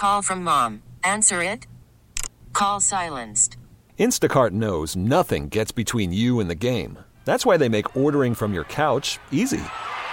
Call from mom. Answer it. Call silenced. Instacart knows nothing gets between you and the game. That's why they make ordering from your couch easy.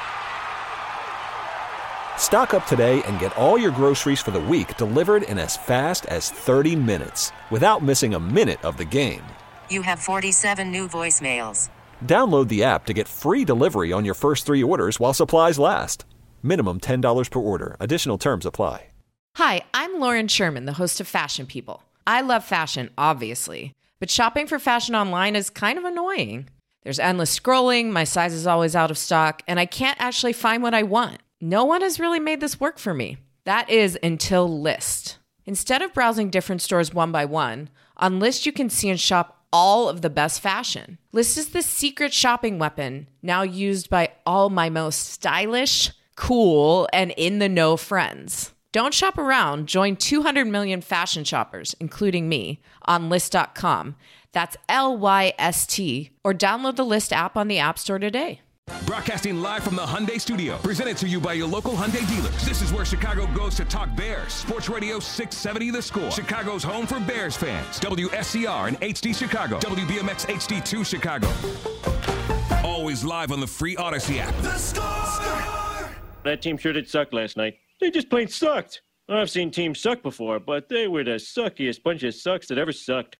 Stock up today and get all your groceries for the week delivered in as fast as 30 minutes without missing a minute of the game. You have 47 new voicemails. Download the app to get free delivery on your first 3 orders while supplies last. Minimum $10 per order. Additional terms apply. Hi, I'm Lauren Sherman, the host of Fashion People. I love fashion, obviously, but shopping for fashion online is kind of annoying. There's endless scrolling, my size is always out of stock, and I can't actually find what I want. No one has really made this work for me. That is until Lyst. Instead of browsing different stores one by one, on Lyst you can see and shop all of the best fashion. Lyst is the secret shopping weapon now used by all my most stylish, cool, and in-the-know friends. Don't shop around. Join 200 million fashion shoppers, including me, on Lyst.com. That's Lyst, or download the Lyst app on the App Store today. Broadcasting live from the Hyundai Studio, presented to you by your local Hyundai dealers. This is where Chicago goes to talk Bears. Sports Radio 670 The Score, Chicago's home for Bears fans. WSCR and HD Chicago, WBMX HD2 Chicago. Always live on the free Odyssey app. The Score! That team sure did suck last night. They just plain sucked. I've seen teams suck before, but they were the suckiest bunch of sucks that ever sucked.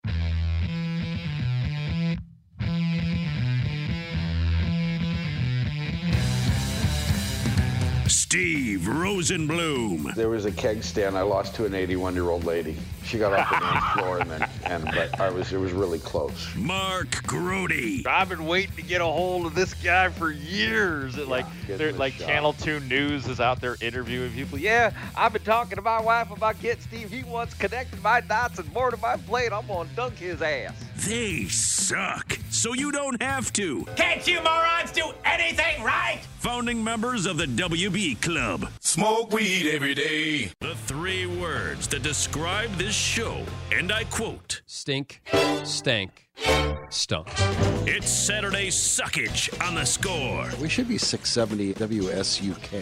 Steve Rosenblum. There was a keg stand I lost to an 81-year-old lady. She got off the dance floor but it was really close. Mark Grody. I've been waiting to get a hold of this guy for years. Channel 2 News is out there interviewing people. Yeah, I've been talking to my wife about getting Steve. He wants connected my dots and more to my plate. I'm gonna dunk his ass. They suck, so you don't have to. Can't you morons do anything right? Founding members of the WB Club. Smoke weed every day. The 3 words that describe this show, and I quote: stink, stank, stunk. It's Saturday Suckage on The Score. We should be 670 WSUK.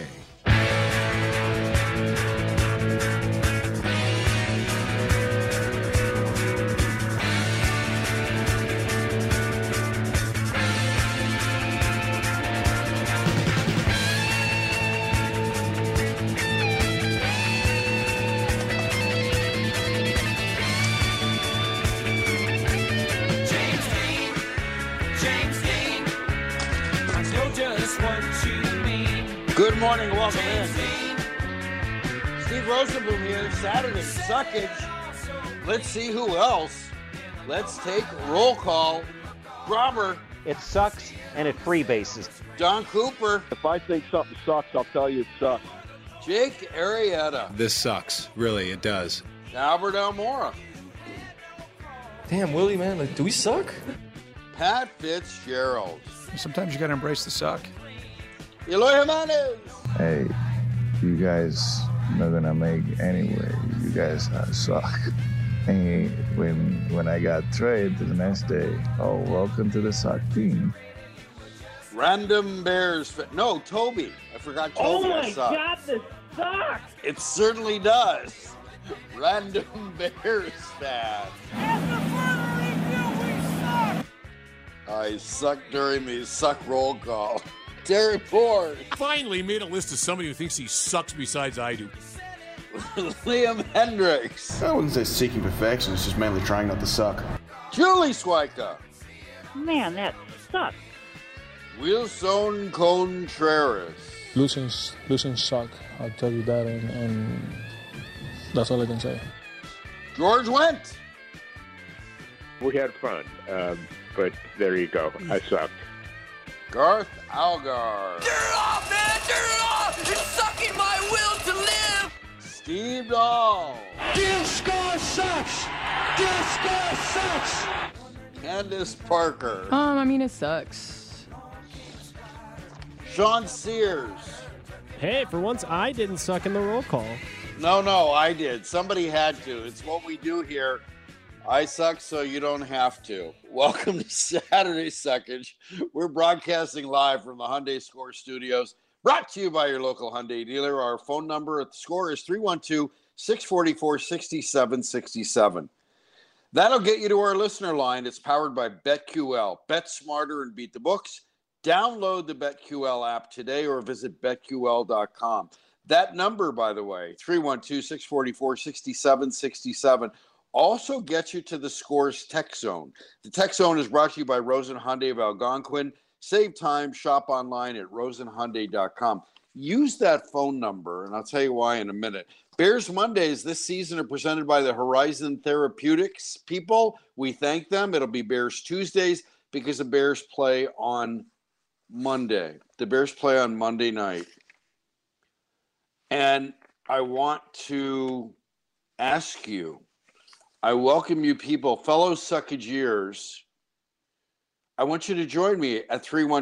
Good morning, welcome in. Steve Rosenblum here, Saturday Suckage. Let's see who else. Let's take roll call. Robert. It sucks and it freebases. Don Cooper. If I think something sucks, I'll tell you it sucks. Jake Arrieta. This sucks. Really, it does. Albert Almora. Damn, Willie, man, do we suck? Pat Fitzgerald. Sometimes you gotta embrace the suck. Eloy Jimenez. Hey, you guys not gonna make anyway. You guys suck. And when I got traded the next day, oh, welcome to the suck team. Random Bears. No, Toby. I forgot Toby. Oh my God, this sucks. It certainly does. Random Bears fan. I suck during the suck roll call. Terry Ford. Finally made a list of somebody who thinks he sucks besides I do. Liam Hendricks. I wouldn't say seeking perfection, it's just mainly trying not to suck. Julie Swica. Man, that sucks. Wilson Contreras. Losing suck, I'll tell you that, and that's all I can say. George Wendt. We had fun, but there you go. I sucked. Garth Algar. Turn it off, man! Turn it off! It's sucking my will to live! Steve Dahl. Disco sucks! Disco sucks! Candace Parker. I mean, it sucks. Sean Sears. Hey, for once I didn't suck in the roll call. No, I did. Somebody had to. It's what we do here. I suck so you don't have to. Welcome to Saturday Suckage. We're broadcasting live from the Hyundai Score Studios, brought to you by your local Hyundai dealer. Our phone number at the Score is 644-6767. That'll get you to our listener line. It's powered by BetQL. Bet smarter and beat the books. Download the BetQL app today or visit BetQL.com. That number, by the way, 312-644-6767, also gets you to the Scores Tech Zone. The Tech Zone is brought to you by Rosen Hyundai of Algonquin. Save time, shop online at rosenhyundai.com. Use that phone number, and I'll tell you why in a minute. Bears Mondays this season are presented by the Horizon Therapeutics people. We thank them. It'll be Bears Tuesdays because the Bears play on Monday. The Bears play on Monday night. And I want to ask you, I welcome you people, fellow Suckageers. I want you to join me at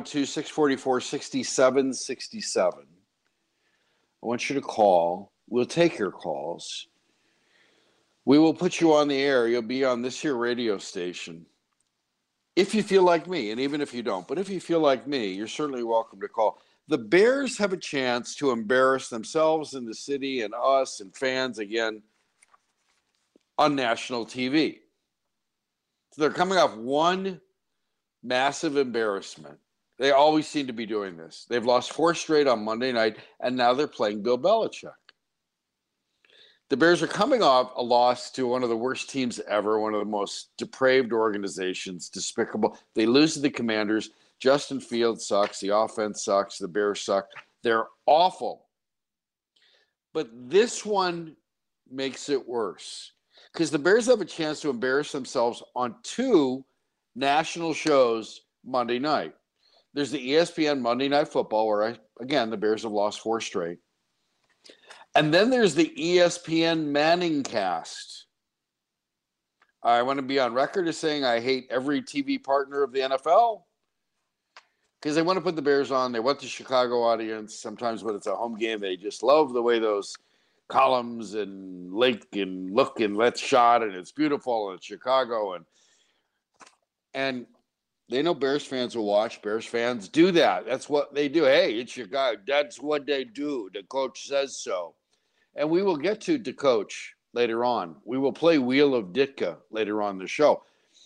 312-644-6767. I want you to call. We'll take your calls. We will put you on the air. You'll be on this here radio station. If you feel like me, and even if you don't, but if you feel like me, you're certainly welcome to call. The Bears have a chance to embarrass themselves and the city and us and fans again on national TV. So they're coming off one massive embarrassment. They always seem to be doing this. They've lost 4 straight on Monday night, and now they're playing Bill Belichick. The Bears are coming off a loss to one of the worst teams ever, one of the most depraved organizations, despicable. They lose to the Commanders. Justin Fields sucks. The offense sucks. The Bears suck. They're awful. But this one makes it worse because the Bears have a chance to embarrass themselves on 2 national shows Monday night. There's the ESPN Monday Night Football where, again, the Bears have lost 4 straight. And then there's the ESPN Manning Cast. I want to be on record as saying I hate every TV partner of the NFL because they want to put the Bears on. They want the Chicago audience. Sometimes when it's a home game, they just love the way those columns and link and look and let's shot, and it's beautiful, and it's Chicago. And they know Bears fans will watch. Bears fans do that. That's what they do. Hey, it's Chicago. That's what they do. The coach says so. And we will get to coach later on. We will play Wheel of Ditka later on in the show.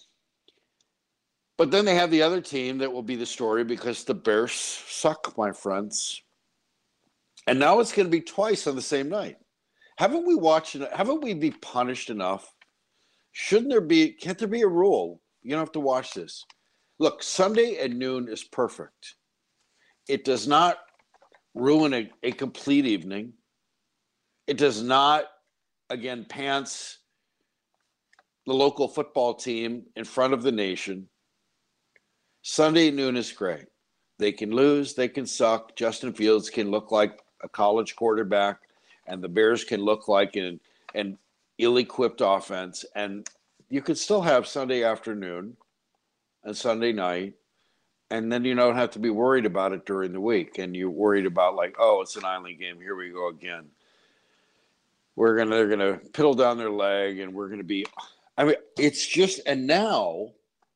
But then they have the other team that will be the story because the Bears suck, my friends. And now it's going to be twice on the same night. Haven't we be punished enough? Can't there be a rule? You don't have to watch this. Look, Sunday at noon is perfect. It does not ruin a complete evening. It does not, again, pants the local football team in front of the nation. Sunday at noon is great. They can lose. They can suck. Justin Fields can look like a college quarterback, and the Bears can look like an ill-equipped offense. And you could still have Sunday afternoon and Sunday night, and then you don't have to be worried about it during the week. And you're worried about it's an island game. Here we go again. They're gonna piddle down their leg, and we're gonna be. It's just. And now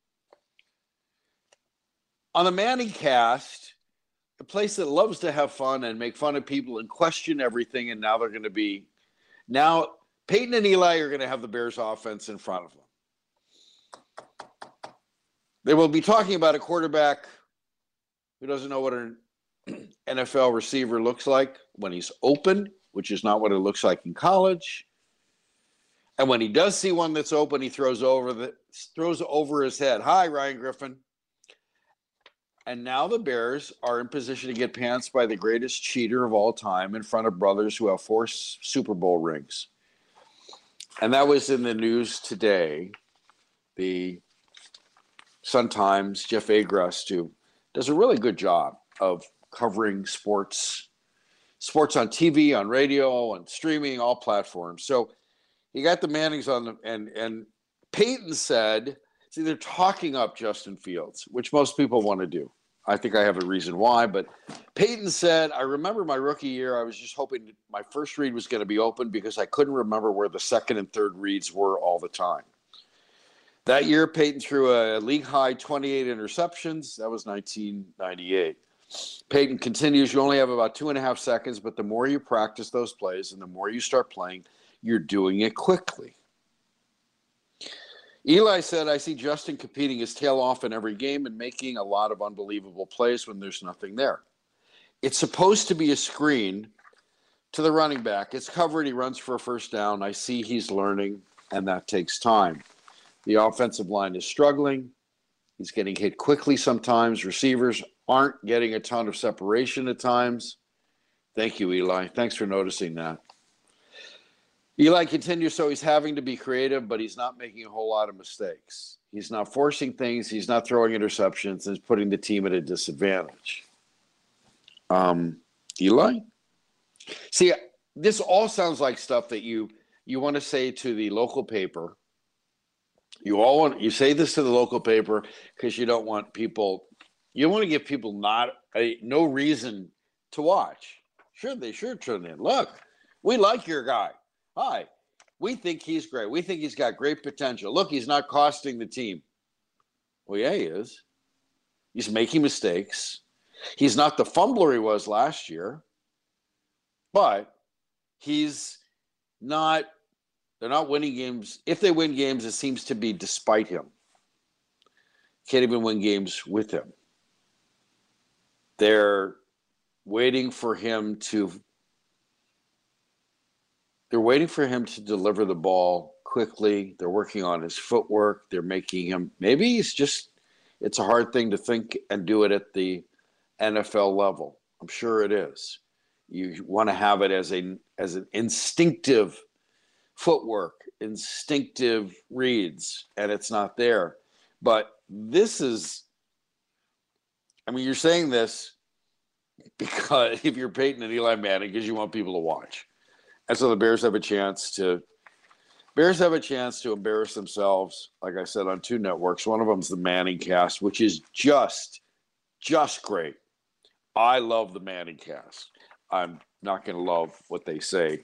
on the Manning Cast, a place that loves to have fun and make fun of people and question everything, and now they're going to be. Now Peyton and Eli are going to have the Bears offense in front of them. They will be talking about a quarterback who doesn't know what an NFL receiver looks like when he's open, which is not what it looks like in college. And when he does see one that's open, he throws over his head. Hi, Ryan Griffin. And now the Bears are in position to get pantsed by the greatest cheater of all time in front of brothers who have 4 Super Bowl rings. And that was in the news today. The Sun-Times, Jeff Agrest, who does a really good job of covering sports on TV, on radio, on streaming, all platforms. So he got the Mannings on and Peyton said, see, they're talking up Justin Fields, which most people want to do. I think I have a reason why, but Peyton said, I remember my rookie year, I was just hoping my first read was going to be open because I couldn't remember where the second and third reads were all the time. That year, Peyton threw a league-high 28 interceptions. That was 1998. Peyton continues, you only have about 2.5 seconds, but the more you practice those plays and the more you start playing, You're doing it quickly. Eli said, I see Justin competing his tail off in every game and making a lot of unbelievable plays when there's nothing there. It's supposed to be a screen to the running back. It's covered. He runs for a first down. I see he's learning, and that takes time. The offensive line is struggling. He's getting hit quickly sometimes. Receivers aren't getting a ton of separation at times. Thank you, Eli. Thanks for noticing that. Eli continues, so he's having to be creative, but he's not making a whole lot of mistakes. He's not forcing things. He's not throwing interceptions. And he's putting the team at a disadvantage. Eli? See, this all sounds like stuff that you want to say to the local paper. You say this to the local paper because you don't want people. You want to give people no reason to watch. Sure, they sure tune in. Look, we like your guy. Hi, we think he's great. We think he's got great potential. Look, he's not costing the team. Well, yeah, he is. He's making mistakes. He's not the fumbler he was last year, but he's not. They're not winning games. If they win games, it seems to be despite him. Can't even win games with him. They're waiting for him to deliver the ball quickly. They're working on his footwork. They're making him, maybe it's a hard thing to think and do it at the NFL level. I'm sure it is. You want to have it as an instinctive footwork, instinctive reads, and it's not there. But this is, you're saying this because if you're Peyton and Eli Manning, because you want people to watch. And so the Bears have a chance to embarrass themselves, like I said, on two networks. One of them is the Manning Cast, which is just great. I love the Manning Cast. I'm not going to love what they say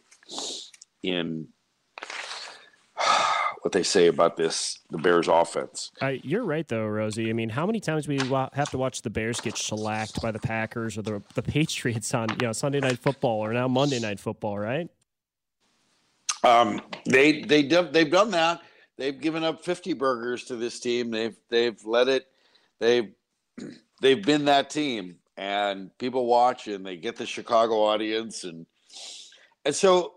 about the Bears offense. You're right, though, Rosie. How many times do we have to watch the Bears get shellacked by the Packers or the Patriots on Sunday Night Football or now Monday Night Football, right? They've done that. They've given up 50 burgers to this team. They've let it. They've been that team, and people watch, and they get the Chicago audience, and so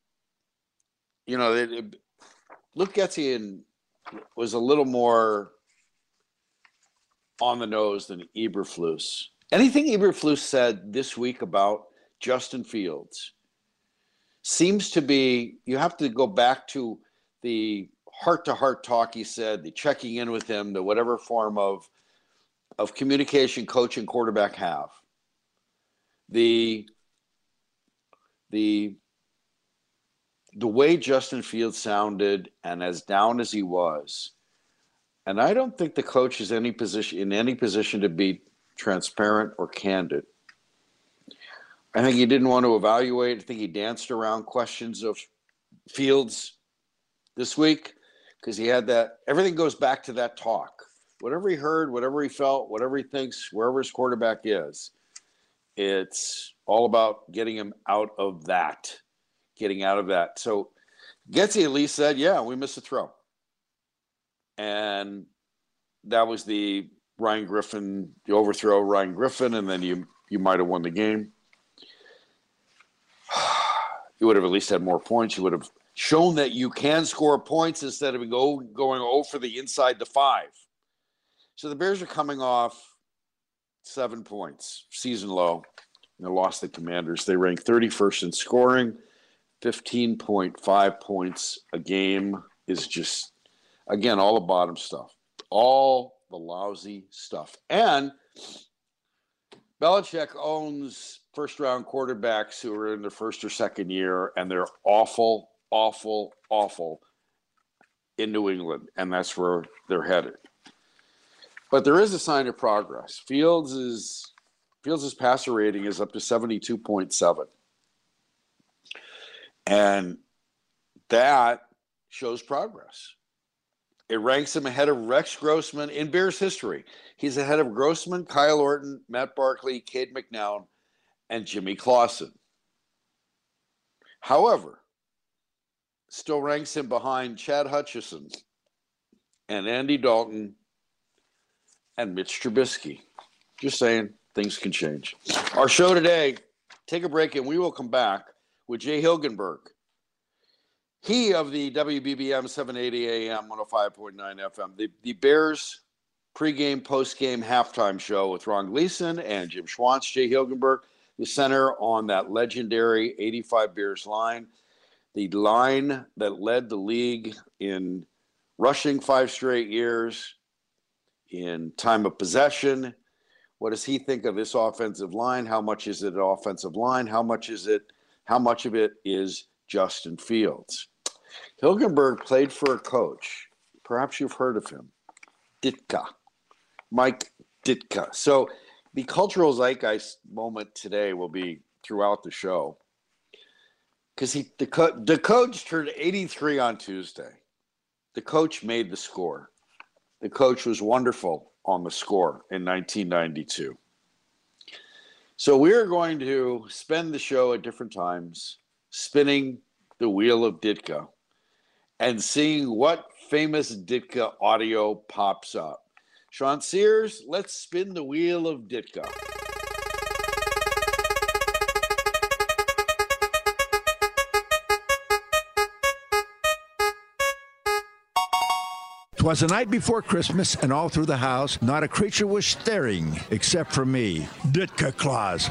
Luke Getsy was a little more on the nose than Eberflus. Anything Eberflus said this week about Justin Fields seems to be, you have to go back to the heart-to-heart talk he said, the checking in with him, the whatever form of communication coach and quarterback have. The way Justin Fields sounded and as down as he was, and I don't think the coach is in any position to be transparent or candid. I think he didn't want to evaluate. I think he danced around questions of Fields this week because he had that. Everything goes back to that talk. Whatever he heard, whatever he felt, whatever he thinks, wherever his quarterback is, it's all about getting him out of that. So Getsy at least said, yeah, we missed a throw. And that was the overthrow Ryan Griffin, and then you might have won the game. You would have at least had more points. You would have shown that you can score points instead of going 0 for the inside the 5. So the Bears are coming off 7 points, season low. They lost the Commanders. They rank 31st in scoring. 15.5 points a game is just, again, all the bottom stuff. All the lousy stuff. And Belichick owns first-round quarterbacks who are in their first or second year, and they're awful, awful, awful in New England, and that's where they're headed. But there is a sign of progress. Fields' passer rating is up to 72.7. And that shows progress. It ranks him ahead of Rex Grossman in Bears history. He's ahead of Grossman, Kyle Orton, Matt Barkley, Cade, and Jimmy Clausen. However, still ranks him behind Chad Hutchison and Andy Dalton and Mitch Trubisky. Just saying, things can change. Our show today, take a break, and we will come back with Jay Hilgenberg. He of the WBBM 780 AM 105.9 FM, the Bears pregame, postgame, halftime show with Ron Gleason and Jim Schwantz. Jay Hilgenberg, the center on that legendary 85 Bears line, the line that led the league in rushing 5 straight years, in time of possession. What does he think of this offensive line? How much is it an offensive line? How much of it is Justin Fields? Hilgenberg played for a coach. Perhaps you've heard of him. Ditka. Mike Ditka. So the cultural zeitgeist moment today will be throughout the show. Because the coach turned 83 on Tuesday. The coach made the score. The coach was wonderful on the score in 1992. So we're going to spend the show at different times spinning the wheel of Ditka and seeing what famous Ditka audio pops up. Sean Sears, let's spin the wheel of Ditka. 'Twas the night before Christmas, and all through the house, not a creature was stirring except for me, Ditka Claus.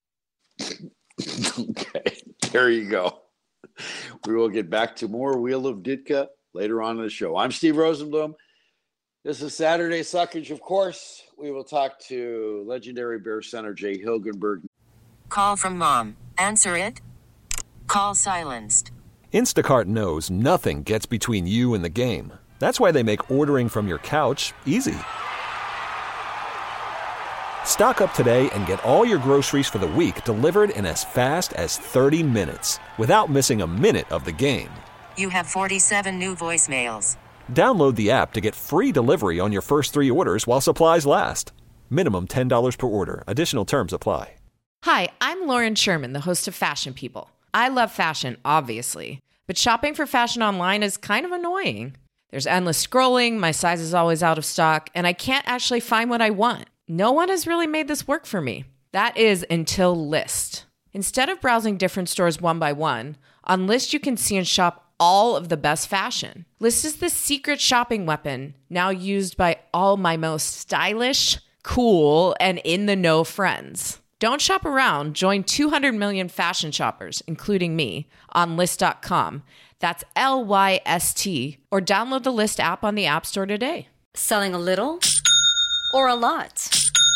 Okay, there you go. We will get back to more Wheel of Ditka later on in the show. I'm Steve Rosenblum. This is Saturday Suckage, of course. We will talk to legendary Bears center Jay Hilgenberg. Call from mom. Answer it. Call silenced. Instacart knows nothing gets between you and the game. That's why they make ordering from your couch easy. Stock up today and get all your groceries for the week delivered in as fast as 30 minutes without missing a minute of the game. You have 47 new voicemails. Download the app to get free delivery on your first 3 orders while supplies last. Minimum $10 per order. Additional terms apply. Hi, I'm Lauren Sherman, the host of Fashion People. I love fashion, obviously, but shopping for fashion online is kind of annoying. There's endless scrolling, my size is always out of stock, and I can't actually find what I want. No one has really made this work for me. That is until Lyst. Instead of browsing different stores one by one, on Lyst you can see and shop all of the best fashion. Lyst is the secret shopping weapon now used by all my most stylish, cool, and in-the-know friends. Don't shop around. Join 200 million fashion shoppers, including me, on Lyst.com. That's LYST, or download the Lyst app on the App Store today. Selling a little or a lot?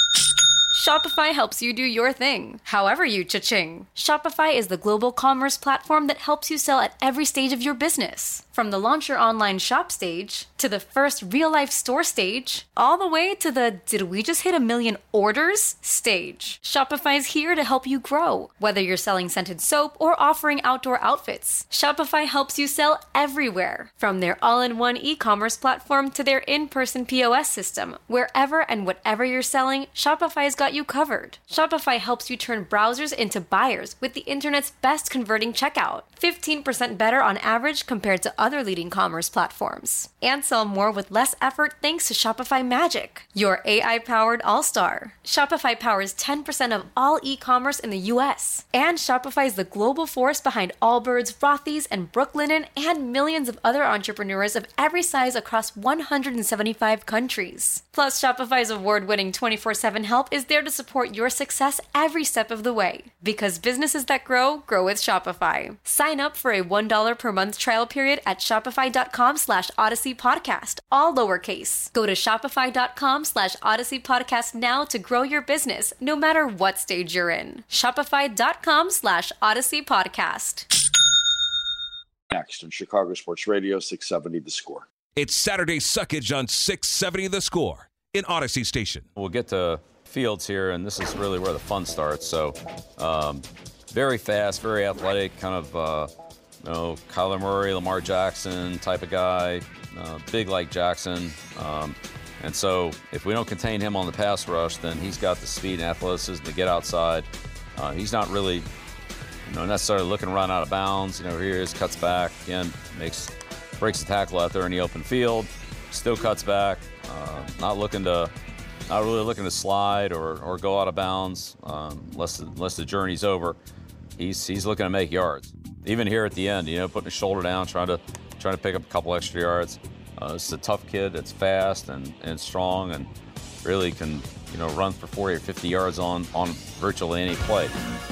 Shopify helps you do your thing, however you cha-ching. Shopify is the global commerce platform that helps you sell at every stage of your business. From the launch your online shop stage, to the first real-life store stage, all the way to the did we just hit 1 million orders stage. Shopify's here to help you grow. Whether you're selling scented soap or offering outdoor outfits, Shopify helps you sell everywhere. From their all-in-one e-commerce platform to their in-person POS system, wherever and whatever you're selling, Shopify's got you covered. Shopify helps you turn browsers into buyers with the internet's best converting checkout. 15% better on average compared to other leading commerce platforms. And sell more with less effort thanks to Shopify Magic, your AI-powered all-star. Shopify powers 10% of all e-commerce in the US. And Shopify is the global force behind Allbirds, Rothy's, and Brooklinen, and millions of other entrepreneurs of every size across 175 countries. Plus, Shopify's award-winning 24/7 help is there to support your success every step of the way. Because businesses that grow, grow with Shopify. Sign up for a $1 per month trial period at shopify.com/Odyssey Podcast, all lowercase. Go to shopify.com/Odyssey Podcast now to grow your business, no matter what stage you're in. Shopify.com/Odyssey Podcast. Next on Chicago Sports Radio 670 The Score. It's Saturday Suckage on 670 The Score in Odyssey Station. We'll get to Fields here, and this is really where the fun starts. So very fast, very athletic, kind of Kyler Murray, Lamar Jackson type of guy, big like Jackson. And so if we don't contain him on the pass rush, then he's got the speed and athleticism to get outside. He's not really necessarily looking to run out of bounds. Here he is, cuts back, again, breaks the tackle out there in the open field, still cuts back, not really looking to slide or go out of bounds unless the journey's over. He's looking to make yards. Even here at the end, putting his shoulder down, trying to pick up a couple extra yards. This is a tough kid that's fast and strong and really can run for 40 or 50 yards on virtually any play.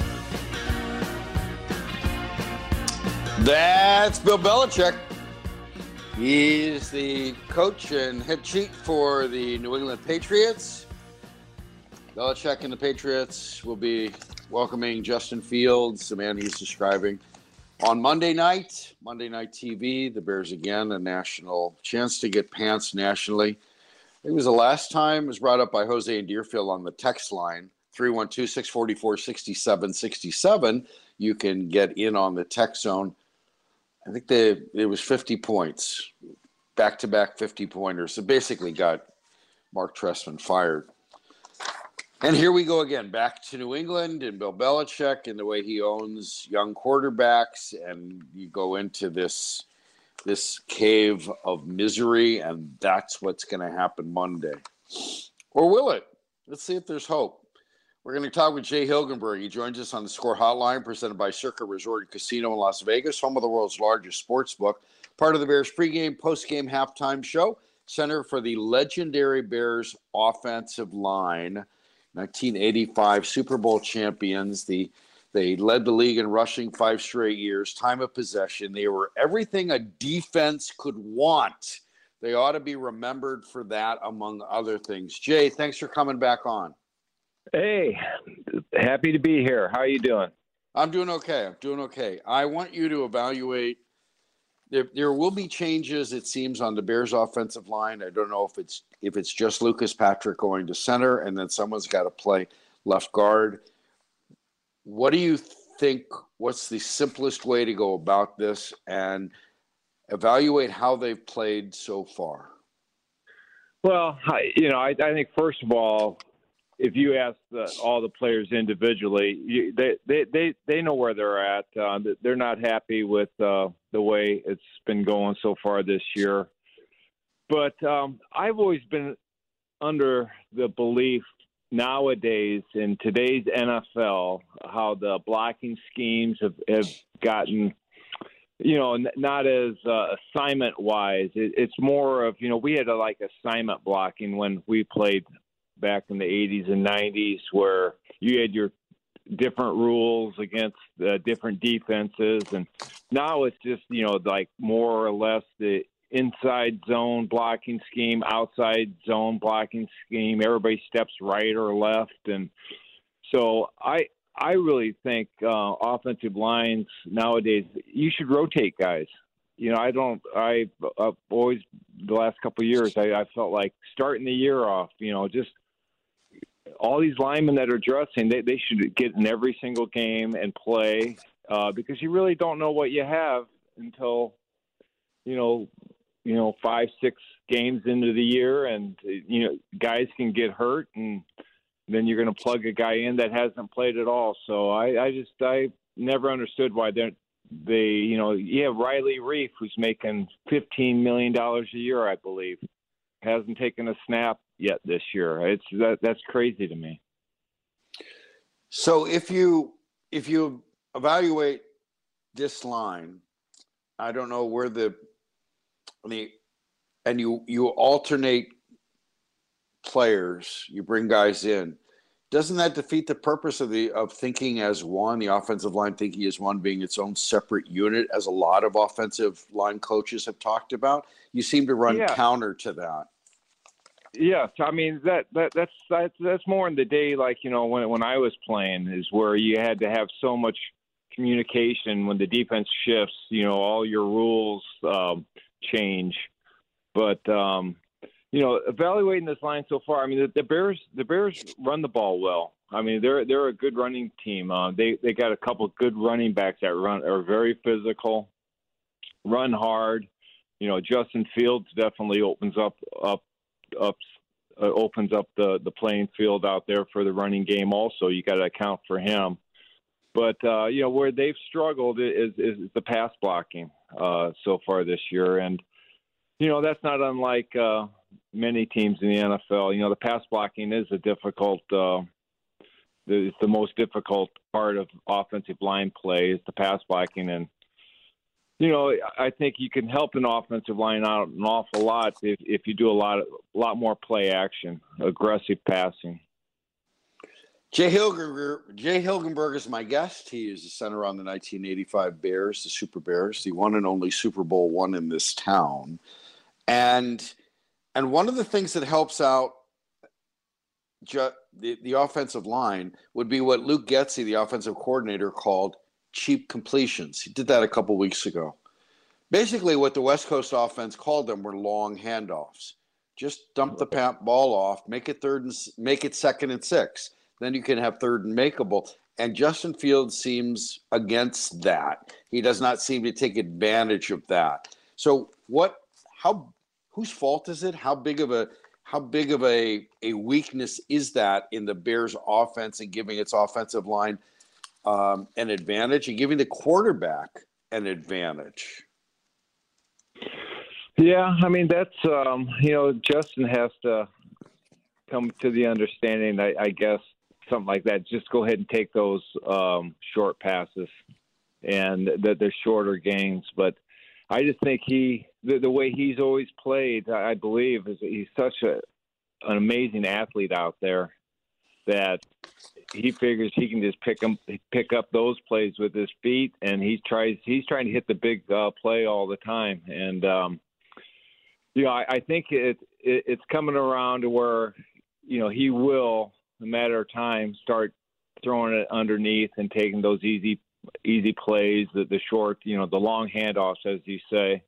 That's Bill Belichick. He's the coach and head cheat for the New England Patriots. Belichick and the Patriots will be welcoming Justin Fields, the man he's describing, on Monday night TV. The Bears again, a national chance to get pants nationally. It was the last time. It was brought up by Jose in Deerfield on the text line, 312-644-6767. You can get in on the text zone. I think it was 50 points, back-to-back 50-pointers. So basically got Mark Trestman fired. And here we go again, back to New England and Bill Belichick and the way he owns young quarterbacks. And you go into this cave of misery, and that's what's going to happen Monday. Or will it? Let's see if there's hope. We're going to talk with Jay Hilgenberg. He joins us on the Score Hotline, presented by Circa Resort and Casino in Las Vegas, home of the world's largest sports book, part of the Bears pregame, postgame, halftime show, center for the legendary Bears offensive line, 1985 Super Bowl champions. They led the league in rushing 5 straight years, time of possession. They were everything a defense could want. They ought to be remembered for that, among other things. Jay, thanks for coming back on. Hey, happy to be here. How are you doing? I'm doing okay. I want you to evaluate. There will be changes, it seems, on the Bears' offensive line. I don't know if it's just Lucas Patrick going to center, and then someone's got to play left guard. What do you think? What's the simplest way to go about this and evaluate how they've played so far? Well, I think first of all, if you ask all the players individually, they know where they're at. They're not happy with the way it's been going so far this year. But I've always been under the belief nowadays in today's NFL how the blocking schemes have gotten, not as assignment-wise. It's more of, we had assignment blocking when we played back in the 80s and 90s, where you had your different rules against different defenses. And now it's just, more or less the inside zone blocking scheme, outside zone blocking scheme. Everybody steps right or left. And so I really think offensive lines nowadays, you should rotate guys. I've always, the last couple of years, I felt like starting the year off, just all these linemen that are dressing, they should get in every single game and play because you really don't know what you have until, 5-6 games into the year, and, guys can get hurt, and then you're going to plug a guy in that hasn't played at all. So I never understood why you have Riley Reif, who's making $15 million a year, I believe, hasn't taken a snap yet this year. That's crazy to me. So if you evaluate this line, I don't know where and you alternate players, you bring guys in. Doesn't that defeat the purpose of thinking as one, the offensive line thinking as one, being its own separate unit, as a lot of offensive line coaches have talked about? You seem to run counter to that. Yes, I mean that's more in the day, when I was playing, is where you had to have so much communication. When the defense shifts, all your rules change. But evaluating this line so far, I mean the Bears run the ball well. I mean they're a good running team. They got a couple of good running backs that are very physical, run hard. Justin Fields definitely opens up the playing field out there for the running game. Also, you got to account for him. But where they've struggled is the pass blocking so far this year, and that's not unlike many teams in the NFL. The pass blocking is a difficult. It's the most difficult part of offensive line play is the pass blocking, and I think you can help an offensive line out an awful lot if you do a lot more play action, aggressive passing. Jay Hilgenberg is my guest. He is the center on the 1985 Bears, the Super Bears, the one and only Super Bowl won in this town. And one of the things that helps out the offensive line would be what Luke Getsy, the offensive coordinator, called cheap completions. He did that a couple weeks ago. Basically, what the West Coast offense called them were long handoffs. Just dump the ball off, make it 2nd and 6. Then you can have 3rd and makeable. And Justin Fields seems against that. He does not seem to take advantage of that. So whose fault is it? How big of a weakness is that in the Bears offense and giving its offensive line an advantage and giving the quarterback an advantage? Yeah, I mean, that's, Justin has to come to the understanding, I guess, something like that. Just go ahead and take those short passes and that they're shorter gains. But I just think the way he's always played, I believe, is he's such an amazing athlete out there that he figures he can just pick up those plays with his feet, and he's trying to hit the big play all the time. And I think it's coming around to where he will, in a matter of time, start throwing it underneath and taking those easy plays, the short, the long handoffs, as you say.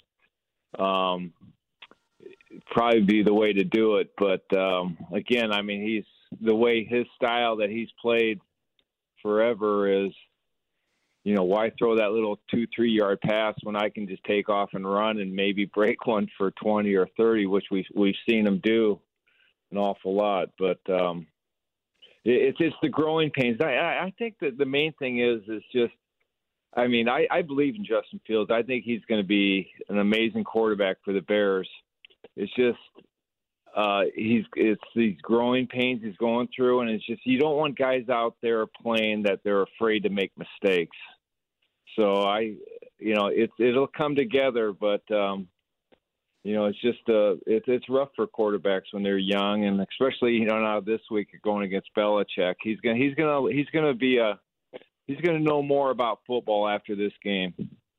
Probably be the way to do it. But again, I mean, his style that he's played forever is, why throw that little 2-3 yard pass when I can just take off and run and maybe break one for 20 or 30, which we've seen him do an awful lot. But it's the growing pains. I think that the main thing is just, I mean, I believe in Justin Fields. I think he's going to be an amazing quarterback for the Bears. It's just it's these growing pains he's going through, and it's just you don't want guys out there playing that they're afraid to make mistakes. So it'll come together, but it's just it's rough for quarterbacks when they're young, and especially now this week going against Belichick. He's gonna know more about football after this game.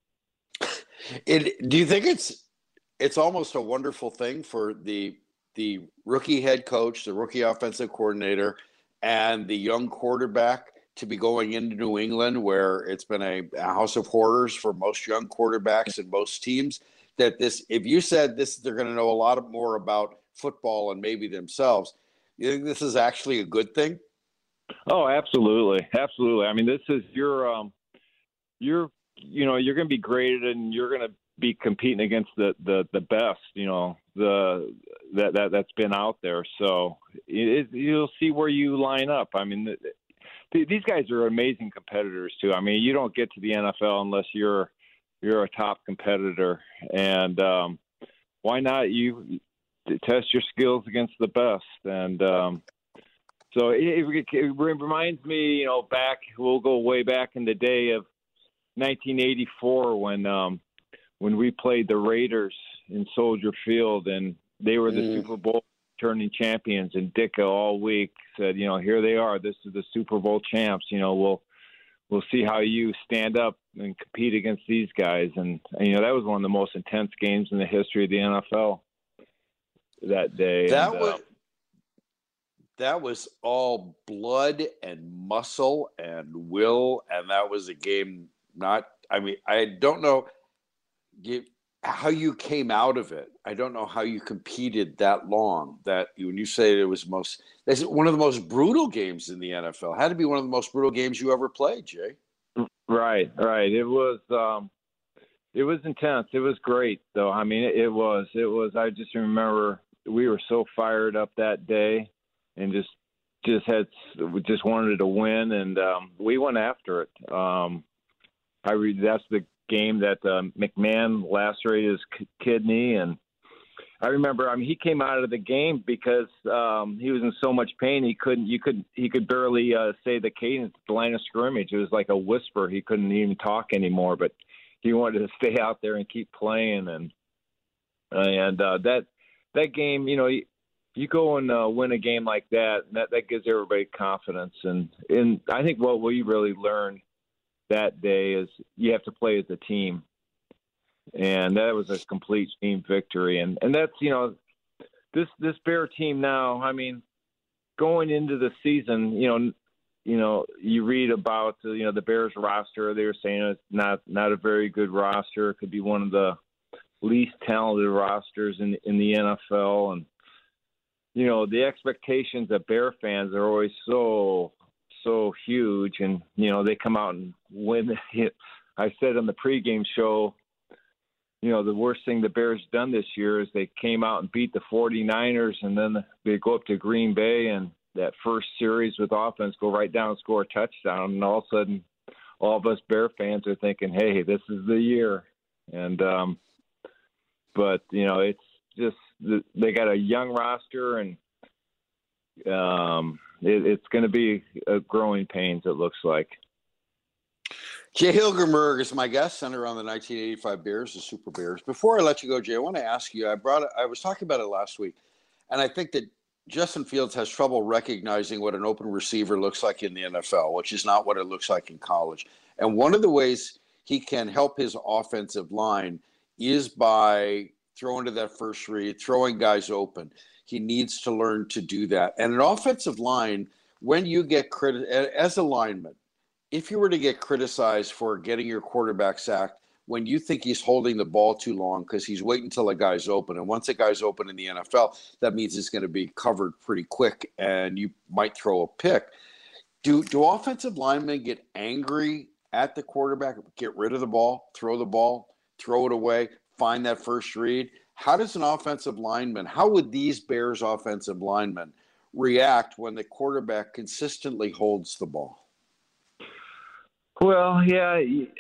Do you think it's almost a wonderful thing for the rookie head coach, the rookie offensive coordinator, and the young quarterback to be going into New England, where it's been a house of horrors for most young quarterbacks and most teams, that if you said they're going to know a lot more about football and maybe themselves, you think this is actually a good thing? Oh, absolutely. Absolutely. I mean, this is you're going to be graded and you're going to be competing against the best, that's been out there. So you'll see where you line up. I mean, these guys are amazing competitors too. I mean, you don't get to the NFL unless you're a top competitor, and why not you test your skills against the best? And so it reminds me, we'll go way back in the day of 1984 when we played the Raiders in Soldier Field, and they were the Super Bowl returning champions, and Ditka all week said, here they are. This is the Super Bowl champs. We'll see how you stand up and compete against these guys. And that was one of the most intense games in the history of the NFL that day. That was all blood and muscle and will, and that was a game I don't know how you came out of it. I don't know how you competed that long. That when you say that's one of the most brutal games in the NFL. It had to be one of the most brutal games you ever played, Jay. Right. It was intense. It was great, though. I mean, it was. I just remember we were so fired up that day, and just just wanted to win, and we went after it. That's the game that McMahon lacerated his kidney, and I remember. He came out of the game because he was in so much pain he could barely say the cadence at the line of scrimmage. It was like a whisper. He couldn't even talk anymore, but he wanted to stay out there and keep playing, and that game, you go and win a game like that, and that gives everybody confidence. And I think what we really learned that day is you have to play as a team. And that was a complete team victory. And that's, this Bear team now, going into the season, you read about, the Bears roster. They were saying it's not a very good roster. It could be one of the least talented rosters in the NFL. And, the expectations of Bear fans are always so huge. And, they come out and win. I said on the pregame show, the worst thing the Bears done this year is they came out and beat the 49ers, and then they go up to Green Bay, and that first series with offense go right down and score a touchdown. And all of a sudden, all of us Bear fans are thinking, hey, this is the year. And, but, it's just they got a young roster, and it's going to be a growing pains, it looks like. Jay Hilgenberg is my guest, center on the 1985 Bears, the Super Bears. Before I let you go, Jay, I want to ask you, I was talking about it last week, and I think that Justin Fields has trouble recognizing what an open receiver looks like in the NFL, which is not what it looks like in college. And one of the ways he can help his offensive line is by throwing to that first read, throwing guys open. He needs to learn to do that. And an offensive line, when you get as a lineman, if you were to get criticized for getting your quarterback sacked when you think he's holding the ball too long because he's waiting until a guy's open, and once a guy's open in the NFL, that means it's going to be covered pretty quick and you might throw a pick. Do offensive linemen get angry at the quarterback, get rid of the ball, throw it away, find that first read? How does an offensive lineman, how would these Bears offensive linemen react when the quarterback consistently holds the ball? Well, yeah,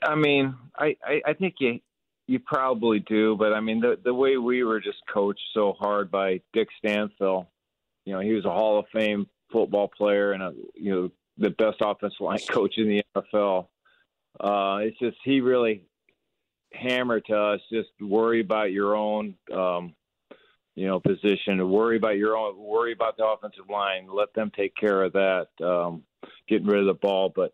I think you probably do, but the way we were just coached so hard by Dick Stanfill, he was a Hall of Fame football player and the best offensive line coach in the NFL. It's just he really hammered to us, just worry about your own position, worry about the offensive line, let them take care of that, getting rid of the ball, but.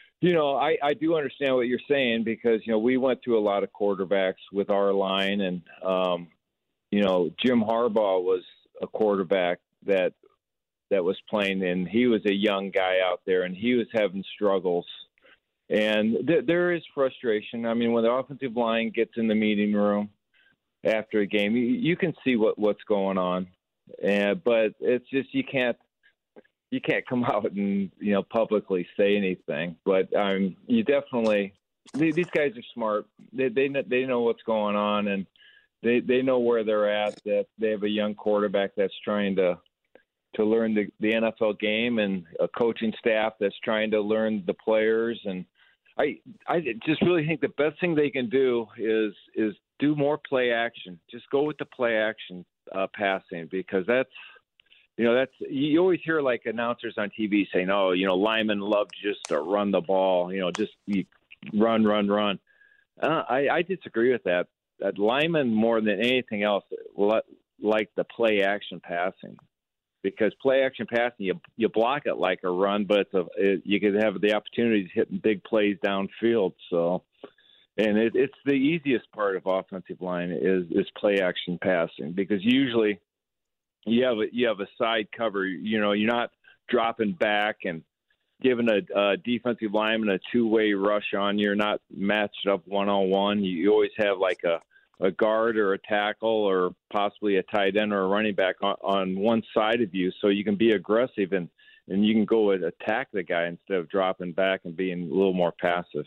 I do understand what you're saying because, we went through a lot of quarterbacks with our line, and, Jim Harbaugh was a quarterback that was playing, and he was a young guy out there, and he was having struggles. And there is frustration. When the offensive line gets in the meeting room after a game, you can see what's going on. But it's just you can't come out and publicly say anything, but you definitely these guys are smart. They know what's going on, and they know where they're at. That they have a young quarterback that's trying to learn the NFL game, and a coaching staff that's trying to learn the players. And I just really think the best thing they can do is do more play action. Just go with the play action passing, because that's you always hear like announcers on TV saying, "Oh, linemen love just to run the ball. Just run." I disagree with that. That linemen more than anything else like the play action passing, because play action passing you block it like a run, but you could have the opportunity to hit big plays downfield. So, and it's the easiest part of offensive line is play action passing, because usually you have a side cover. You're not dropping back and giving a defensive lineman a two-way rush on. You're not matched up one-on-one. You always have like a guard or a tackle or possibly a tight end or a running back on one side of you, so you can be aggressive and you can go and attack the guy instead of dropping back and being a little more passive.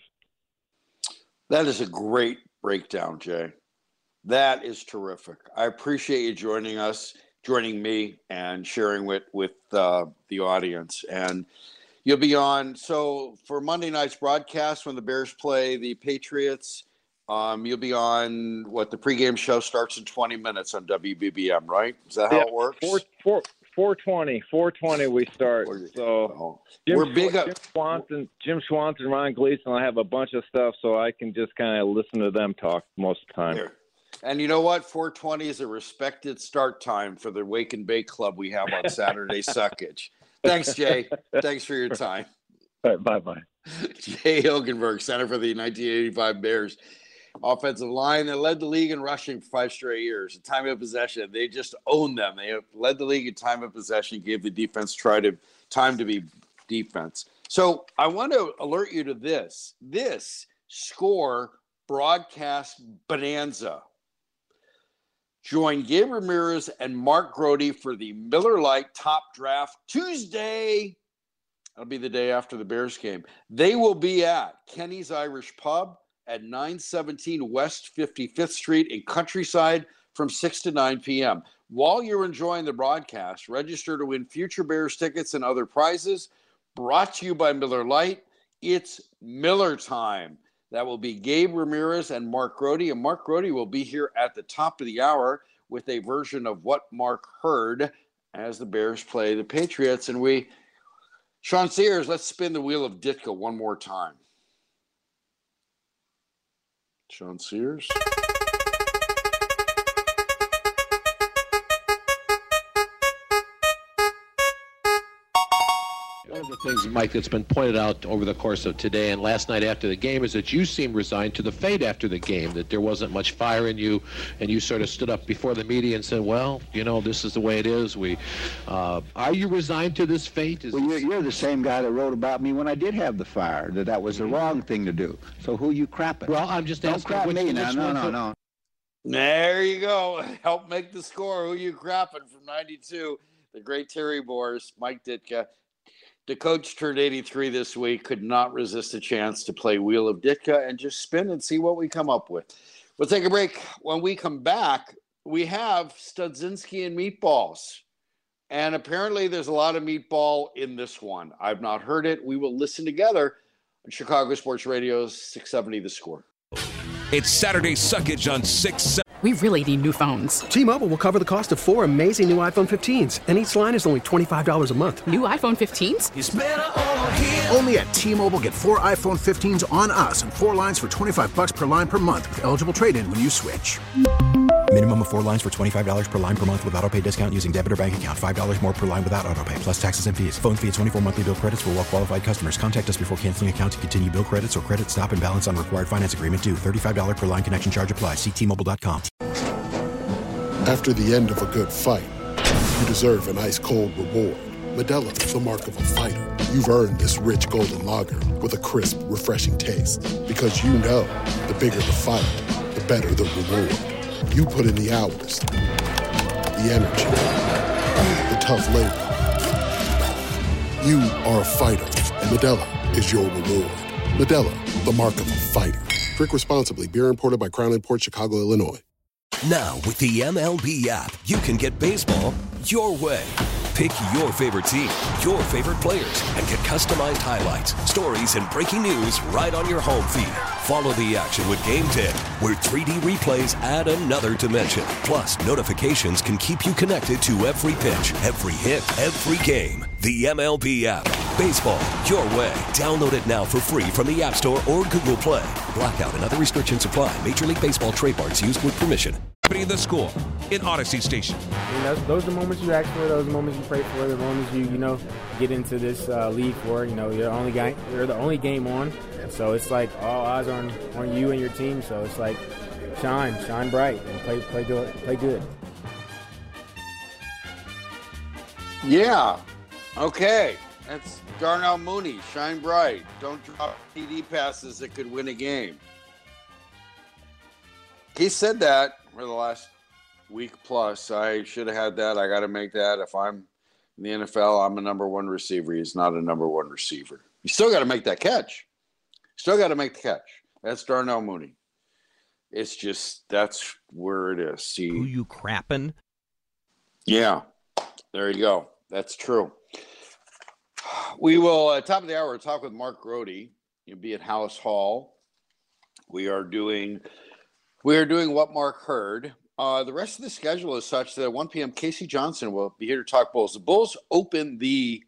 That is a great breakdown, Jay. That is terrific. I appreciate you joining us. joining me and sharing with the audience. And you'll be on. So for Monday night's broadcast, when the Bears play the Patriots, you'll be on the pregame show starts in 20 minutes on WBBM, right? Is that how it works? 4:20 we start. So we're big up. Jim Swanson, Ron Gleason will have a bunch of stuff, so I can just kind of listen to them talk most of the time. Here. And you know what? 4:20 is a respected start time for the Wake and Bake Club we have on Saturday Suckage. Thanks, Jay. Thanks for your time. All right, bye-bye. Jay Hilgenberg, center for the 1985 Bears. Offensive line that led the league in rushing for 5 straight years. In time of possession, they just owned them. They led the league in time of possession, gave the defense time to be defense. So I want to alert you to this. This Score broadcast bonanza. Join Gabe Ramirez and Mark Grody for the Miller Lite Top Draft Tuesday. That'll be the day after the Bears game. They will be at Kenny's Irish Pub at 917 West 55th Street in Countryside from 6 to 9 p.m. While you're enjoying the broadcast, register to win future Bears tickets and other prizes. Brought to you by Miller Lite. It's Miller time. That will be Gabe Ramirez and Mark Grody. And Mark Grody will be here at the top of the hour with a version of what Mark heard as the Bears play the Patriots. And Sean Sears, let's spin the wheel of Ditka one more time. Sean Sears. One of the things, Mike, that's been pointed out over the course of today and last night after the game is that you seemed resigned to the fate after the game, that there wasn't much fire in you, and you sort of stood up before the media and said, well, this is the way it is. Are you resigned to this fate? You're the same guy that wrote about me when I did have the fire, that was the wrong thing to do. So who you crapping? Well, I'm just asking. Don't crap me now. No. There you go. Help make the score. Who you crapping from 92? The great Terry Boers, Mike Ditka. The coach turned 83 this week, could not resist a chance to play Wheel of Ditka and just spin and see what we come up with. We'll take a break. When we come back, we have Studzinski and meatballs. And apparently there's a lot of meatball in this one. I've not heard it. We will listen together on Chicago Sports Radio's 670 The Score. It's Saturday Suckage on 670. We really need new phones. T-Mobile will cover the cost of 4 amazing new iPhone 15s, and each line is only $25 a month. New iPhone 15s? It's better over here. Only at T-Mobile, get 4 iPhone 15s on us and 4 lines for $25 per line per month with eligible trade-in when you switch. Minimum of 4 lines for $25 per line per month with autopay discount using debit or bank account. $5 more per line without autopay, plus taxes and fees. Phone fee at 24 monthly bill credits for well-qualified customers. Contact us before canceling account to continue bill credits or credit stop and balance on required finance agreement due. $35 per line connection charge applies. See T-Mobile.com. After the end of a good fight, you deserve an ice-cold reward. Modelo is the mark of a fighter. You've earned this rich golden lager with a crisp, refreshing taste. Because you know, the bigger the fight, the better the reward. You put in the hours, the energy, the tough labor. You are a fighter, and Modelo is your reward. Modelo, the mark of a fighter. Drink responsibly. Beer imported by Crown Imports, Chicago, Illinois. Now, with the MLB app, you can get baseball your way. Pick your favorite team, your favorite players, and get customized highlights, stories, and breaking news right on your home feed. Follow the action with Game 10, where 3D replays add another dimension. Plus, notifications can keep you connected to every pitch, every hit, every game. The MLB app. Baseball your way. Download it now for free from the App Store or Google Play. Blackout and other restrictions apply. Major League Baseball trademarks used with permission. The Score in Odyssey Station. Those are the moments you ask for. Those are the moments you pray for. The moments you get into this league for. You're the only game on. So it's like all eyes are on you and your team. So it's like shine bright, and play good. Yeah. Okay. That's Darnell Mooney. Shine bright. Don't drop TD passes that could win a game. He said that for the last week plus. I should have had that. I got to make that. If I'm in the NFL, I'm a number one receiver. He's not a number one receiver. You still got to make that catch. Still got to make the catch. That's Darnell Mooney. It's just, that's where it is. See, who you crapping? Yeah, there you go. That's true. We will, at top of the hour, talk with Mark Grote. You'll be at House Hall. We are doing what Mark heard. The rest of the schedule is such that at 1 p.m., Casey Johnson will be here to talk Bulls. The Bulls open the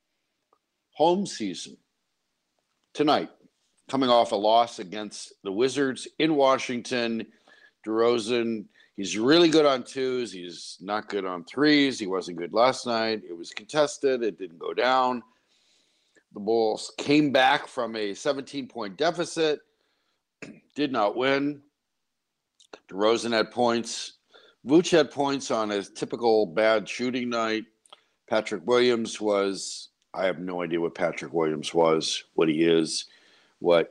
home season tonight, coming off a loss against the Wizards in Washington. DeRozan, he's really good on twos. He's not good on threes. He wasn't good last night. It was contested. It didn't go down. The Bulls came back from a 17-point deficit, did not win. DeRozan had points. Vooch had points on a typical bad shooting night. Patrick Williams was, I have no idea what Patrick Williams was, what he is, why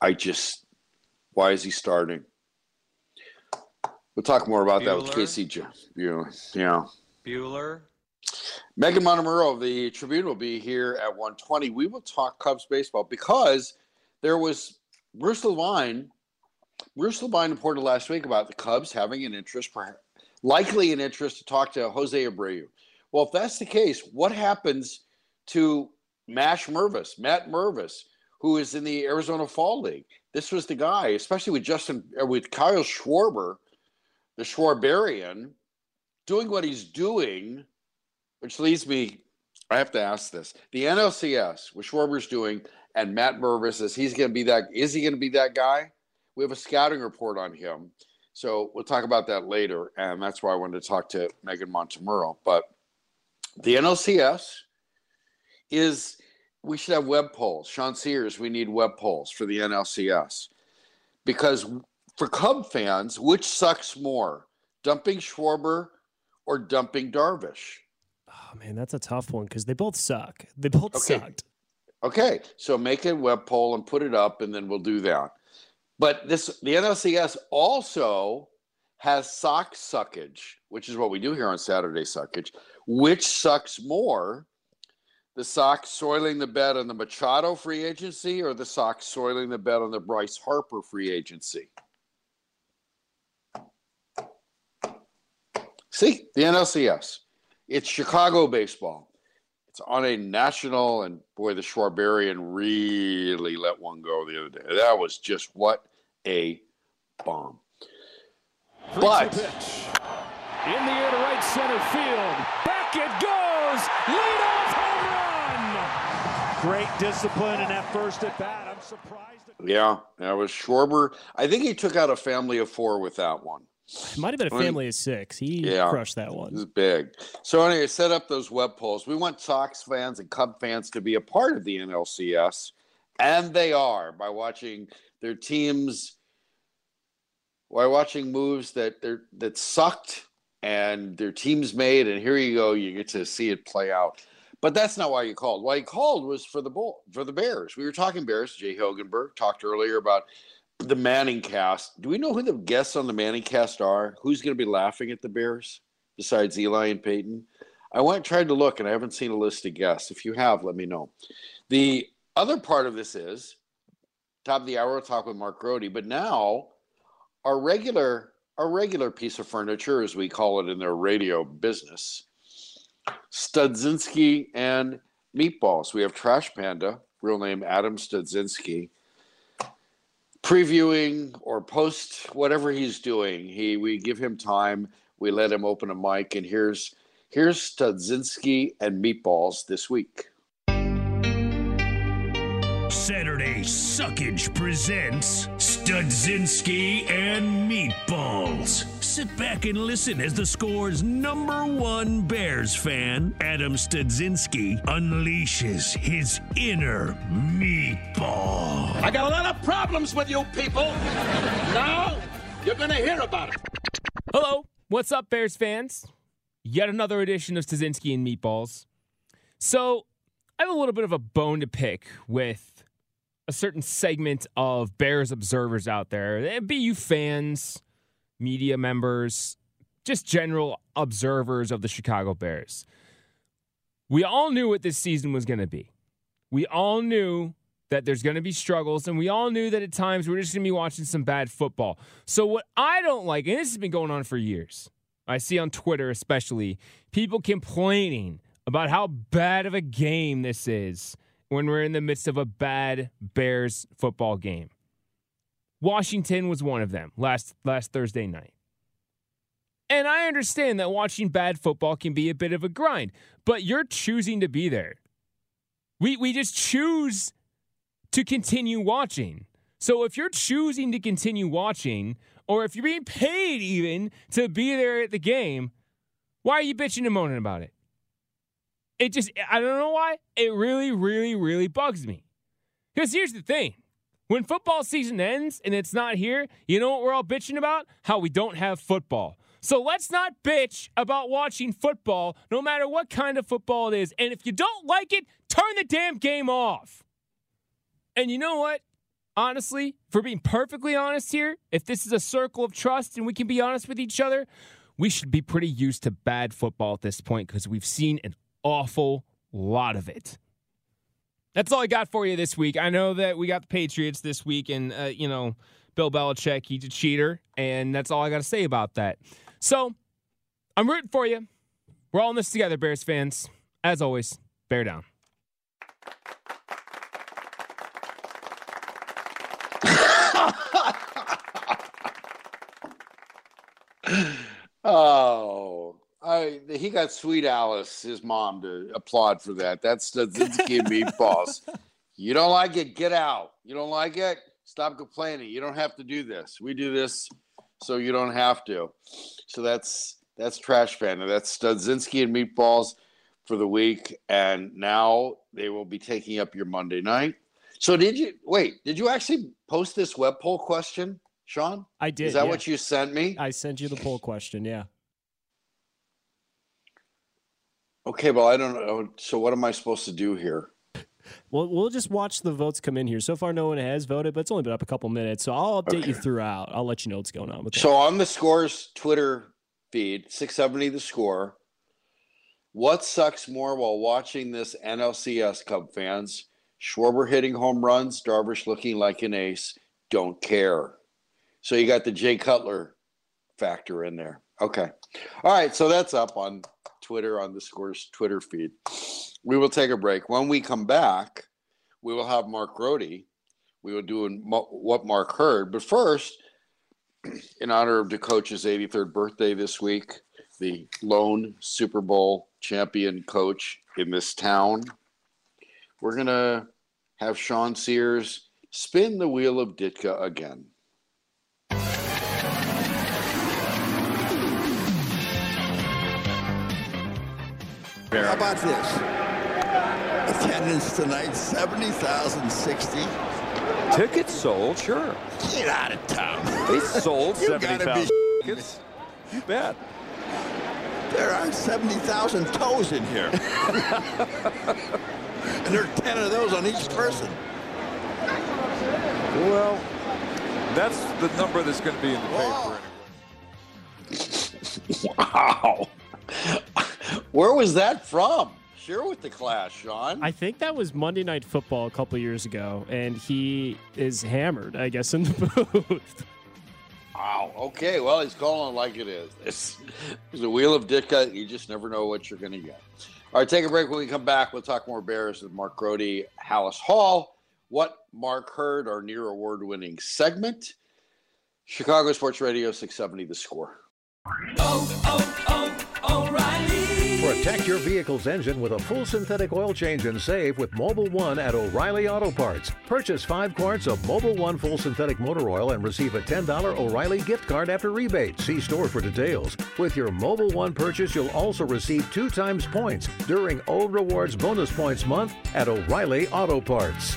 is he starting? We'll talk more about that with Casey. Yeah. Bueller. Megan Montemurro of the Tribune will be here at 1:20. We will talk Cubs baseball because there was Bruce Levine reported last week about the Cubs having an interest, likely an interest to talk to Jose Abreu. Well, if that's the case, what happens to Matt Mervis, who is in the Arizona Fall League? This was the guy, especially with Kyle Schwarber, the Schwarberian, doing what he's doing, which leads me, I have to ask this. The NLCS, what Schwarber's doing, and Matt Mervis, is he going to be that guy? We have a scouting report on him. So we'll talk about that later, and that's why I wanted to talk to Megan Montemurro. But the NLCS is, we should have web polls. Sean Sears, we need web polls for the NLCS. Because for Cub fans, which sucks more, dumping Schwarber or dumping Darvish? Oh, man, that's a tough one because they both suck. They both sucked. Okay, so make a web poll and put it up, and then we'll do that. But the NLCS also has sock suckage, which is what we do here on Saturday Suckage. Which sucks more, the Sox soiling the bed on the Machado free agency or the Sox soiling the bed on the Bryce Harper free agency? See, the NLCS. It's Chicago baseball. It's on a national, and boy, the Schwarberian really let one go the other day. That was just what a bomb. But pitch. In the air to right center field. Back it goes. Leadoff home run. Great discipline in that first at bat. I'm surprised. Yeah, that was Schwarber. I think he took out a family of 4 with that one. It might have been a family of 6. He crushed that one. It was big. So anyway, set up those web polls. We want Sox fans and Cub fans to be a part of the NLCS, and they are by watching their teams, by watching moves that sucked and their teams made, and here you go, you get to see it play out. But that's not why you called. Why you called was for the Bears. We were talking Bears. Jay Hogenberg talked earlier about the Manning cast. Do we know who the guests on the Manning cast are? Who's going to be laughing at the Bears besides Eli and Peyton? I tried to look, and I haven't seen a list of guests. If you have, let me know. The other part of this is, top of the hour, we'll talk with Mark Grote. But now, our regular piece of furniture, as we call it in their radio business, Studzinski and Meatballs. We have Trash Panda, real name Adam Studzinski, previewing or post whatever he's doing. We give him time. We let him open a mic, and here's Studzinski and Meatballs this week. Saturday Suckage presents Studzinski and Meatballs. Sit back and listen as the Score's #1 Bears fan, Adam Studzinski, unleashes his inner meatball. I got a lot of problems with you people. Now you're going to hear about it. Hello, what's up, Bears fans? Yet another edition of Studzinski and Meatballs. So, I have a little bit of a bone to pick with a certain segment of Bears observers out there. Be you fans, media members, just general observers of the Chicago Bears. We all knew what this season was going to be. We all knew that there's going to be struggles, and we all knew that at times we're just going to be watching some bad football. So what I don't like, and this has been going on for years, I see on Twitter especially, people complaining about how bad of a game this is when we're in the midst of a bad Bears football game. Washington was one of them last Thursday night. And I understand that watching bad football can be a bit of a grind, but you're choosing to be there. We just choose to continue watching. So if you're choosing to continue watching, or if you're being paid even to be there at the game, why are you bitching and moaning about it? I don't know why. It really, really, really bugs me. Because here's the thing. When football season ends and it's not here, you know what we're all bitching about? How we don't have football. So let's not bitch about watching football, no matter what kind of football it is. And if you don't like it, turn the damn game off. And you know what? Honestly, for being perfectly honest here, if this is a circle of trust and we can be honest with each other, we should be pretty used to bad football at this point because we've seen an awful lot of it. That's all I got for you this week. I know that we got the Patriots this week, and, Bill Belichick, he's a cheater, and that's all I got to say about that. So, I'm rooting for you. We're all in this together, Bears fans. As always, bear down. He got Sweet Alice, his mom, to applaud for that. That's Stadzinski and Meatballs. You don't like it, get out. You don't like it, stop complaining. You don't have to do this. We do this so you don't have to. So that's Trash Panda. That's Stadzinski and Meatballs for the week. And now they will be taking up your Monday night. So did you actually post this web poll question, Sean? I did. Is that what you sent me? I sent you the poll question, yeah. Okay, well, I don't know. So what am I supposed to do here? Well, we'll just watch the votes come in here. So far, no one has voted, but it's only been up a couple minutes. So I'll update you throughout. I'll let you know what's going on with that. So on the Score's Twitter feed, 670 The Score, what sucks more while watching this NLCS, Cub fans? Schwarber hitting home runs, Darvish looking like an ace, don't care. So you got the Jay Cutler factor in there. Okay. All right, so that's up on Twitter, on the Score's Twitter feed. We will take a break. When we come back, we will have Mark Grody. We will do what Mark heard. But first, in honor of DeCoach's 83rd birthday this week, the lone Super Bowl champion coach in this town, we're going to have Sean Sears spin the wheel of Ditka again. How about this? Attendance tonight, 70,060. Tickets sold, sure. Get out of town. They sold 70,000 tickets. You bet. There are 70,000 toes in here. And there are 10 of those on each person. Well, that's the number that's going to be in the paper anyway. Wow. Where was that from? Share with the class, Sean. I think that was Monday Night Football a couple years ago, and he is hammered, I guess, in the booth. Wow. Okay, well, he's calling it like it is. This is the Wheel of Ditka. You just never know what you're going to get. All right, take a break. When we come back, we'll talk more Bears with Mark Grody, Hallis Hall. What Mark heard, our near award-winning segment. Chicago Sports Radio 670 The Score. O'Reilly. Protect your vehicle's engine with a full synthetic oil change and save with Mobil 1 at O'Reilly Auto Parts. Purchase 5 quarts of Mobil 1 full synthetic motor oil and receive a $10 O'Reilly gift card after rebate. See store for details. With your Mobil 1 purchase, you'll also receive 2 times points during O Rewards Bonus Points Month at O'Reilly Auto Parts.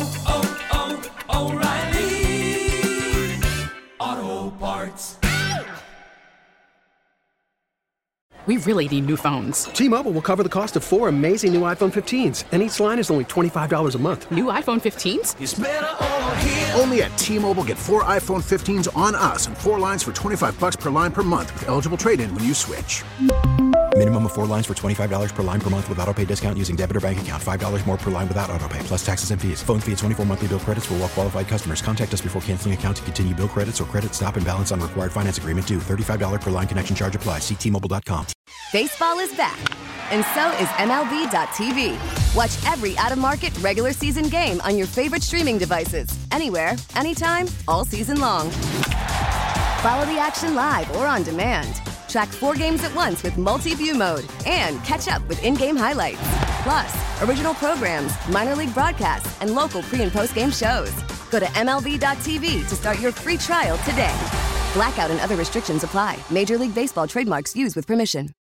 O'Reilly Auto Parts. We really need new phones. T-Mobile will cover the cost of 4 amazing new iPhone 15s, and each line is only $25 a month. New iPhone 15s? It's better over here. Only at T-Mobile, get 4 iPhone 15s on us and 4 lines for $25 per line per month with eligible trade-in when you switch. Minimum of 4 lines for $25 per line per month with auto pay discount using debit or bank account. $5 more per line without auto pay, plus taxes and fees. Phone fee at 24 monthly bill credits for well qualified customers. Contact us before canceling account to continue bill credits or credit stop and balance on required finance agreement due. $35 per line connection charge applies. See T-Mobile.com. Baseball is back, and so is MLB.tv. Watch every out-of-market regular season game on your favorite streaming devices. Anywhere, anytime, all season long. Follow the action live or on demand. Track 4 games at once with multi-view mode and catch up with in-game highlights. Plus, original programs, minor league broadcasts, and local pre- and post-game shows. Go to MLB.tv to start your free trial today. Blackout and other restrictions apply. Major League Baseball trademarks used with permission.